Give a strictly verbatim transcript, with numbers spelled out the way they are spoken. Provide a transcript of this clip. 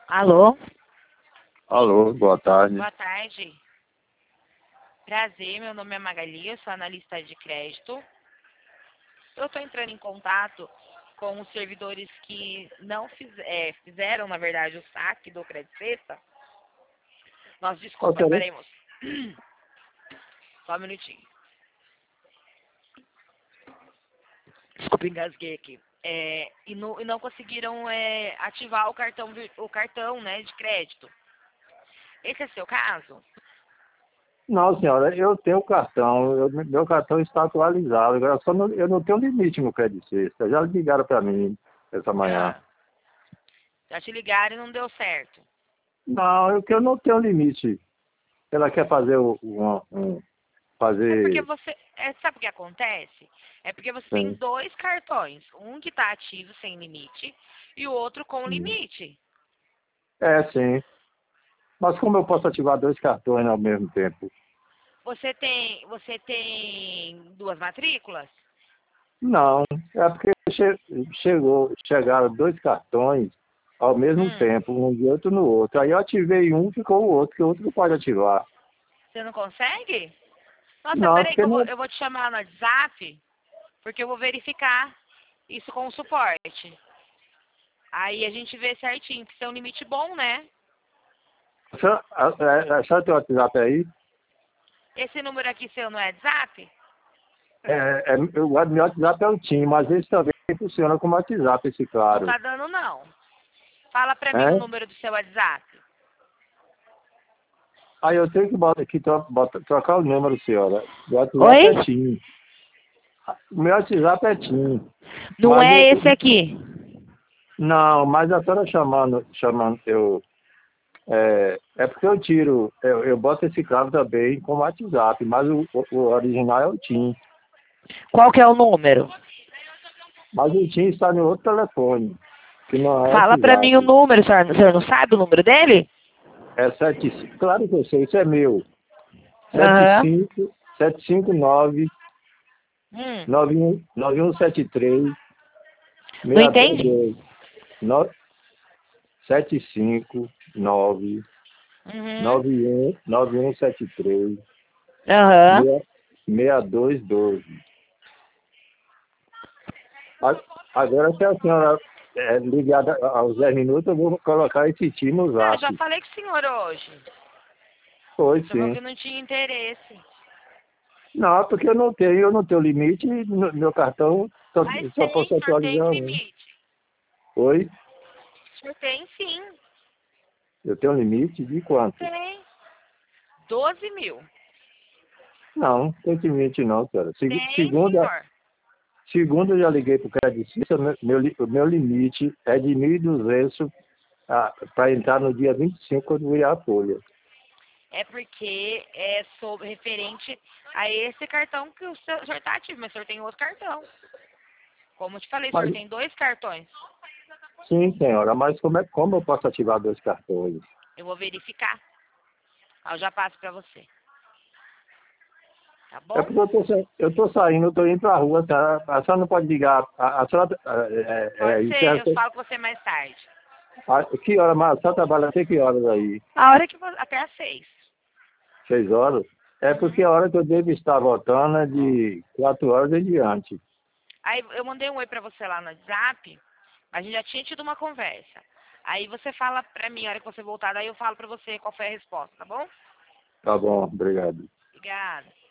Alô? Alô, boa tarde. Boa tarde. Prazer, meu nome é Magali, eu sou analista de crédito. Eu estou entrando em contato com os servidores que não fiz, é, fizeram, na verdade, o saque do Crédito Sexta. Nós Ok. descontaremos. Só um minutinho. Desculpa, engasguei aqui. É, e, no, e não conseguiram é, ativar o cartão, vir- o cartão né, de crédito. Esse é seu caso? Não, senhora, eu tenho cartão, eu- meu cartão está atualizado, agora só não, eu não tenho limite no Crédito Sexta. Já ligaram para mim essa manhã. Ah, já te ligaram e não deu certo. Não, eu que eu não tenho limite. Ela quer fazer o- um, um É porque fazer. você. É, sabe o que acontece? É porque você tem Sim. dois cartões. Um que está ativo sem limite e o outro com limite. É, sim. Mas como eu posso ativar dois cartões ao mesmo tempo? Você tem. Você tem duas matrículas? Não, é porque che- chegou, chegaram dois cartões ao mesmo Hum, tempo, um de outro no outro. Aí eu ativei um, ficou o outro, que o outro não pode ativar. você não consegue? Nossa, Não, peraí que porque eu vou, não. eu vou te chamar no WhatsApp, porque eu vou verificar isso com o suporte. Aí a gente vê certinho, que isso é um limite bom, né? Só, é, é, só teu WhatsApp aí? Esse número aqui seu no WhatsApp? É, é, o meu WhatsApp é o TIM, mas esse também funciona como WhatsApp, esse Não claro. tá dando, não. Fala pra mim o É? número do seu WhatsApp. Aí eu tenho que botar aqui, tro- bota- trocar o número, senhora. O WhatsApp é Oi? TIM. O meu WhatsApp é TIM. Não Mas é eu, esse aqui. não, mas a senhora chamando, chamando eu. É, é porque eu tiro, eu, eu boto esse claro também como WhatsApp, mas o, o, o original é o TIM. Qual que é o número? Mas o TIM está no outro telefone, que não é Fala pra mim o WhatsApp. número, senhor. O senhor não sabe o número dele? É sete, claro que eu sei, isso é meu. Sete Aham. cinco sete cinco nove Hum, nove um nove um sete três não seis dois entendi? dois no- sete cinco nove Uhum. nove um nove um sete três Aham. seis dois doze. A- Agora, se a senhora é, ligar aos dez minutos, eu vou colocar esse time no Ah, já zap. falei com o senhor hoje. Foi Você falou sim. que não tinha interesse. Não, porque eu não tenho, eu não tenho limite, e no- meu cartão só, Mas só tem, posso o senhor tem atualizar um. limite. Oi? O senhor tem sim. Eu tenho limite de quanto? Tem. Doze mil. Não, tem limite não, cara. Segu- Tem, Segunda, senhor. segunda eu já liguei para o Crédito Suisse, meu, meu, li- o meu limite é de mil e duzentos para entrar no dia vinte e cinco quando virar a folha. É porque é sobre, referente a esse cartão que o senhor está ativo, mas o senhor tem outro cartão. Como eu te falei, o senhor Mas, tem dois cartões. sim, senhora, mas como, é, como eu posso ativar dois cartões? Eu vou verificar. Aí eu já passo pra você. Tá É bom? porque eu tô, sa- eu tô saindo, eu tô indo para a rua, a senhora, a senhora não pode ligar, a, a senhora, é, é, é, Pode ser, encerra- eu falo com você mais tarde. a- que hora, mas a senhora trabalha até que horas aí? A hora que você. Até às seis. Seis horas? É porque Uhum. a hora que eu devo estar voltando é de quatro horas em diante. Aí eu mandei um oi pra você lá no WhatsApp. A gente já tinha tido uma conversa. Aí você fala pra mim, a hora que você voltar, daí eu falo pra você qual foi a resposta, tá bom? Tá bom, obrigado. Obrigada.